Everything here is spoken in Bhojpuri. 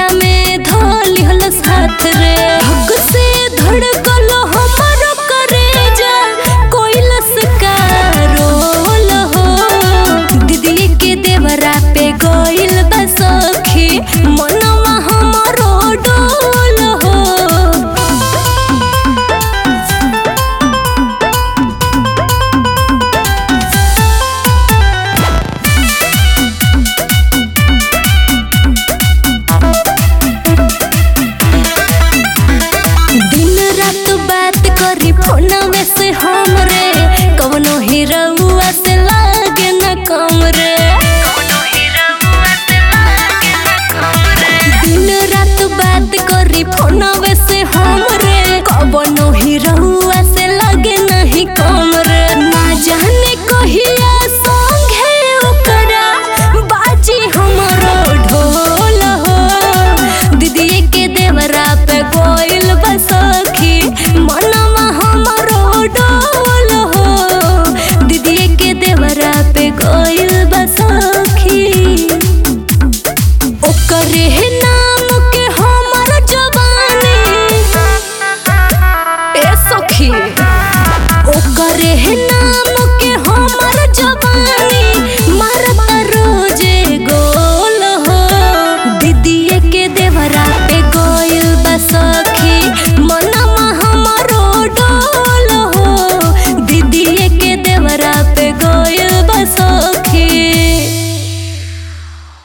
कोरा में धोली हलस हाथ रे हक से धड़कल हमारो करेजा कोइलस का रोल हो दीदी के देवरा पे गइल बा सखी मनवा हमारो डोल हो। फोनवे से हमरे कवनो हीरोवा से लागे न कम रे दिन रात बात करी फोनवे से हमरे कवनो हीरोवा से लागे नहीं कम रे ना जाने कहिया संगे ओकरा बाजी हमरो ढोल हो दीदी के देवरा पे गोइल बा सखी मनवा हमारो डोल हो दीदी के देवरा पे गोइल बा सखी ओकरे